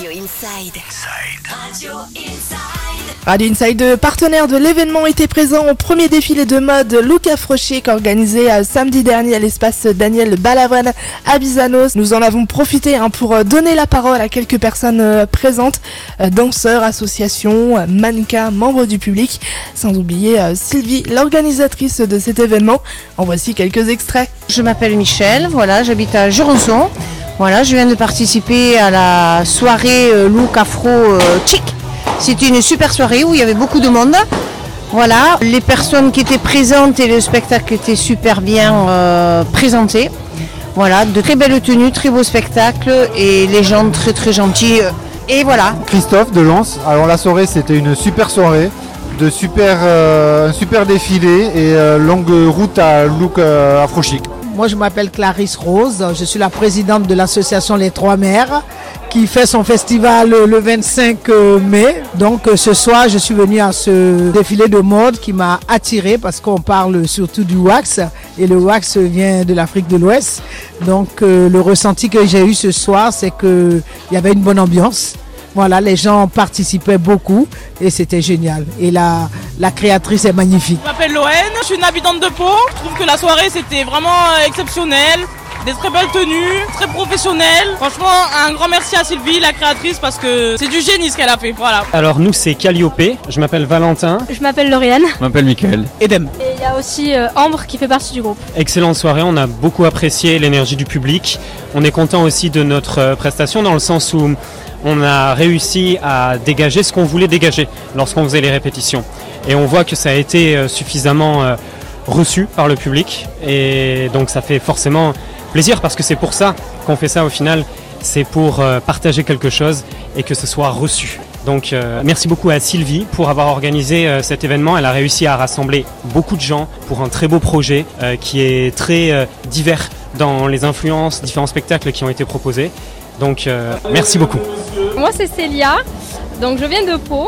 Radio Inside. Radio Inside. Radio Inside, partenaire de l'événement, était présent au premier défilé de mode Look Afro Chic organisé samedi dernier à l'espace Daniel Balavoine à Bizanos. Nous en avons profité pour donner la parole à quelques personnes présentes, danseurs, associations, mannequins, membres du public, sans oublier Sylvie, l'organisatrice de cet événement. En voici quelques extraits. Je m'appelle Michel, voilà, j'habite à Jurançon. Voilà, je viens de participer à la soirée Look Afro Chic. C'était une super soirée où il y avait beaucoup de monde. Voilà, les personnes qui étaient présentes et le spectacle était super bien présenté. Voilà, de très belles tenues, très beaux spectacles et les gens très très gentils. Et voilà. Christophe de Lens. Alors la soirée c'était une super soirée, un super défilé et longue route à Look Afro Chic. Moi je m'appelle Clarisse Rose, je suis la présidente de l'association Les Trois Mères qui fait son festival le 25 mai. Donc ce soir je suis venue à ce défilé de mode qui m'a attirée parce qu'on parle surtout du wax et le wax vient de l'Afrique de l'Ouest. Donc le ressenti que j'ai eu ce soir c'est qu'il y avait une bonne ambiance. Voilà, les gens participaient beaucoup et c'était génial. Et la créatrice est magnifique. Je m'appelle Loen, je suis une habitante de Pau. Je trouve que la soirée c'était vraiment exceptionnel. Des très belles tenues, très professionnelles. Franchement, un grand merci à Sylvie, la créatrice, parce que c'est du génie ce qu'elle a fait. Voilà. Alors nous c'est Calliope, je m'appelle Valentin. Je m'appelle Lauriane. Je m'appelle Mickaël. Edem. Et il y a aussi Ambre qui fait partie du groupe. Excellente soirée, on a beaucoup apprécié l'énergie du public. On est content aussi de notre prestation dans le sens où on a réussi à dégager ce qu'on voulait dégager lorsqu'on faisait les répétitions. Et on voit que ça a été suffisamment reçu par le public. Et donc ça fait forcément plaisir parce que c'est pour ça qu'on fait ça au final. C'est pour partager quelque chose et que ce soit reçu. Donc merci beaucoup à Sylvie pour avoir organisé cet événement. Elle a réussi à rassembler beaucoup de gens pour un très beau projet qui est très divers dans les influences, différents spectacles qui ont été proposés. Donc merci beaucoup. Moi c'est Célia, donc je viens de Pau.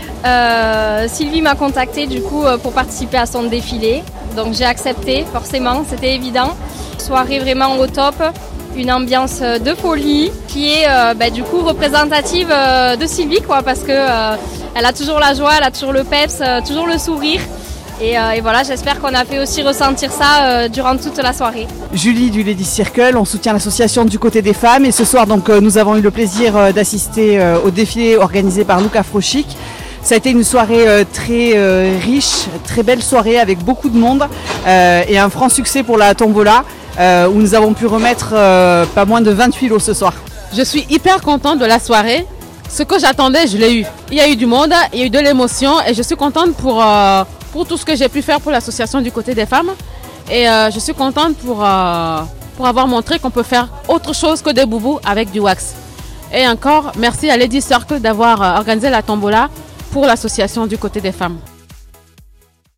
Sylvie m'a contactée du coup pour participer à son défilé. Donc j'ai accepté, forcément, c'était évident. Soirée vraiment au top, une ambiance de folie qui est du coup représentative de Sylvie quoi, parce que elle a toujours la joie, elle a toujours le peps, toujours le sourire. Et voilà, j'espère qu'on a fait aussi ressentir ça durant toute la soirée. Julie du Lady Circle, on soutient l'association du côté des femmes et ce soir donc nous avons eu le plaisir d'assister au défilé organisé par Look Afro Chic. Ça a été une soirée très riche, très belle soirée avec beaucoup de monde et un franc succès pour la tombola où nous avons pu remettre pas moins de 28 lots ce soir. Je suis hyper contente de la soirée. Ce que j'attendais, je l'ai eu. Il y a eu du monde, il y a eu de l'émotion et je suis contente pour tout ce que j'ai pu faire pour l'association du côté des femmes. Et je suis contente pour avoir montré qu'on peut faire autre chose que des boubous avec du wax. Et encore, merci à Lady Circle d'avoir organisé la tombola pour l'association du côté des femmes.